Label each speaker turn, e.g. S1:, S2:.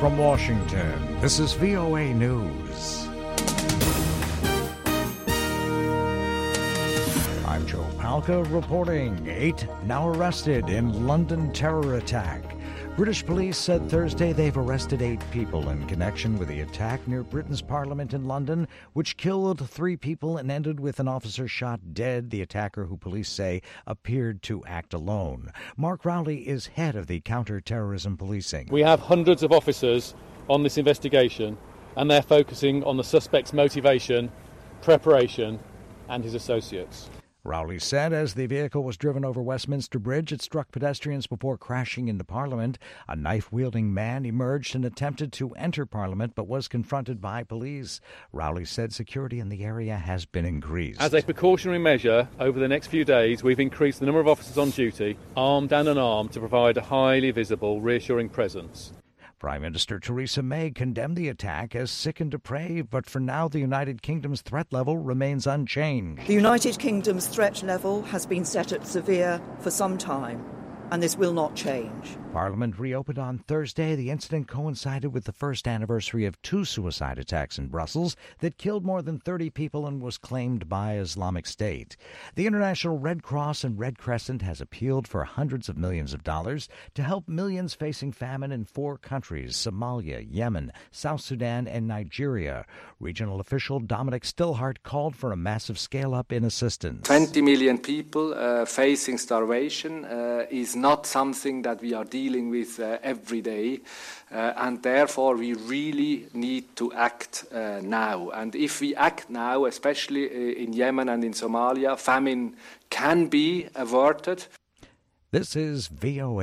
S1: from Washington, this is VOA News. I'm Joe Palca reporting. 8 now arrested in London terror attack. British police said Thursday they've arrested 8 people in connection with the attack near Britain's Parliament in London, which killed 3 people and ended with an officer shot dead. The attacker, who police say appeared to act alone. Mark Rowley is head of the counter-terrorism policing.
S2: We have hundreds of officers on this investigation, and they're focusing on the suspect's motivation, preparation, and his associates.
S1: Rowley said as the vehicle was driven over Westminster Bridge, it struck pedestrians before crashing into Parliament. A knife-wielding man emerged and attempted to enter Parliament, but was confronted by police. Rowley said security in the area has been increased.
S2: As a precautionary measure, over the next few days, we've increased the number of officers on duty, armed and unarmed, to provide a highly visible, reassuring presence.
S1: Prime Minister Theresa May condemned the attack as sick and depraved, but for now the United Kingdom's threat level remains unchanged.
S3: The United Kingdom's threat level has been set at severe for some time, and this will not change.
S1: Parliament reopened on Thursday. The incident coincided with the first anniversary of 2 suicide attacks in Brussels that killed more than 30 people and was claimed by Islamic State. The International Red Cross and Red Crescent has appealed for hundreds of millions of dollars to help millions facing famine in 4 countries: Somalia, Yemen, South Sudan, and Nigeria. Regional official Dominic Stillhart called for a massive scale-up in assistance.
S4: 20 million people facing starvation is not something that we are dealing with every day, and therefore we really need to act now. And if we act now, especially in Yemen and in Somalia, famine can be averted.
S1: This is VOA.